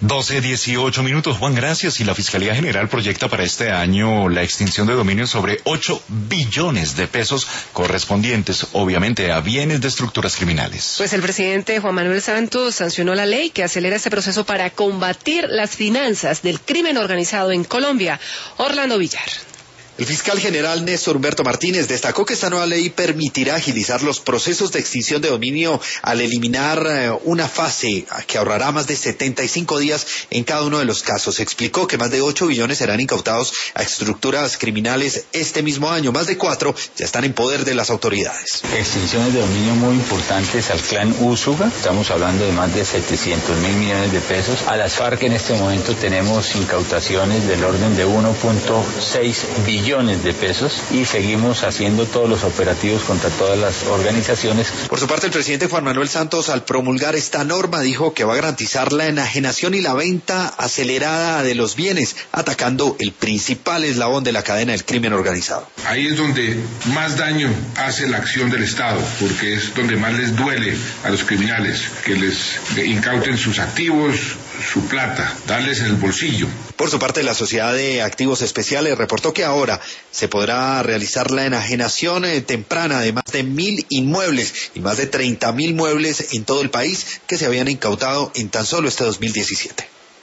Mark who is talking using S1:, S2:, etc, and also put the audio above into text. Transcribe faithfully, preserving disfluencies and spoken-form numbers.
S1: doce dieciocho minutos, Juan, gracias. Y la Fiscalía General proyecta para este año la extinción de dominio sobre ocho billones de pesos correspondientes, obviamente, a bienes de estructuras criminales.
S2: Pues el presidente Juan Manuel Santos sancionó la ley que acelera este proceso para combatir las finanzas del crimen organizado en Colombia. Orlando Villar.
S3: El fiscal general Néstor Humberto Martínez destacó que esta nueva ley permitirá agilizar los procesos de extinción de dominio al eliminar una fase que ahorrará más de setenta y cinco días en cada uno de los casos. Explicó que más de ocho billones serán incautados a estructuras criminales este mismo año. Más de cuatro ya están en poder de las autoridades.
S4: Extinciones de dominio muy importantes al clan Úsuga. Estamos hablando de más de setecientos mil millones de pesos. A las FARC en este momento tenemos incautaciones del orden de uno punto seis billones de pesos y seguimos haciendo todos los operativos contra todas las organizaciones.
S3: Por su parte, el presidente Juan Manuel Santos, al promulgar esta norma, dijo que va a garantizar la enajenación y la venta acelerada de los bienes, atacando el principal eslabón de la cadena del crimen organizado.
S5: Ahí es donde más daño hace la acción del Estado, porque es donde más les duele a los criminales que les incauten sus activos, su plata, darles en el bolsillo.
S3: Por su parte, la Sociedad de Activos Especiales reportó que ahora se podrá realizar la enajenación eh, temprana de más de mil inmuebles y más de treinta mil muebles en todo el país que se habían incautado en tan solo este dos mil diecisiete.